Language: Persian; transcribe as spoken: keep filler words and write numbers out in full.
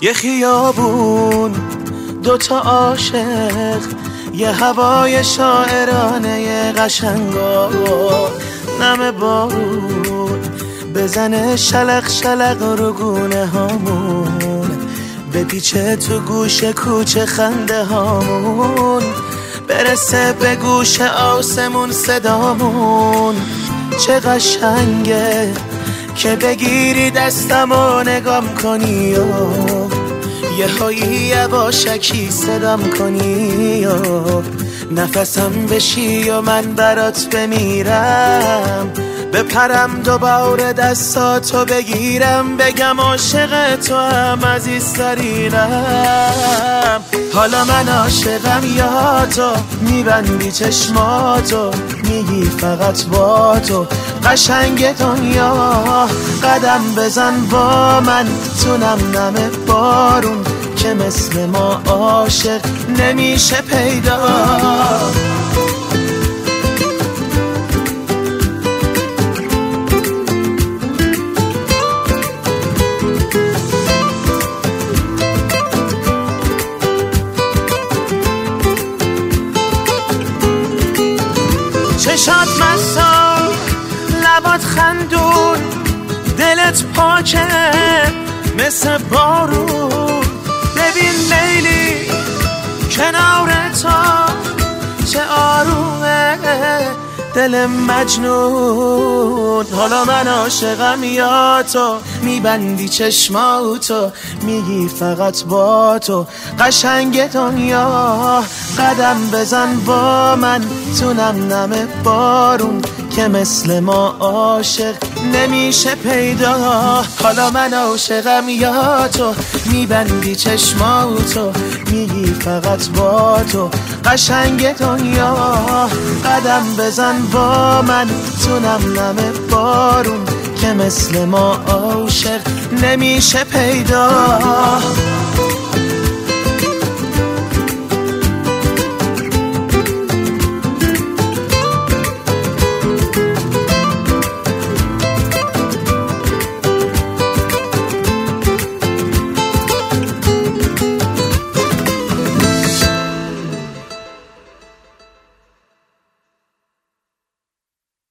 یه خیابون دوتا عاشق، یه هوای شاعرانه قشنگا، نم بارون بزنه شلق شلق رو گونه هامون، بپیچه تو گوش کوچه خنده هامون، برسه به گوش آسمون صدامون. چه قشنگه که بگیری دستم و نگام کنی و یه هایی یواشکی صدام کنی و نفسم بشی و من برات بمیرم، بپرم دوباره دستاتو بگیرم، بگم عاشق تو هم عزیزترینم. حالا من عاشقم یا تو، میبندی چشماتو میگی فقط با تو قشنگ دنیا، قدم بزن با من تو نم نم بارون که مثل ما عاشق نمیشه پیدا. چشات مسا لبات خندون، دلت پاکه مثل بارون، ببین لیلی کنار تو چه آرومه دل مجنون. حالا من عاشقم یا تو، میبندی چشماتو میگی فقط با تو قشنگ دنیا، قدم بزن با من تو نم نم بارون که مثل ما عاشق نمیشه پیدا. حالا من عاشقم یا تو، میبندی چشماتو میگی فقط با تو قشنگ دنیا، قدم بزن با من تو نم نم بارون که مثل ما عاشق نمیشه پیدا.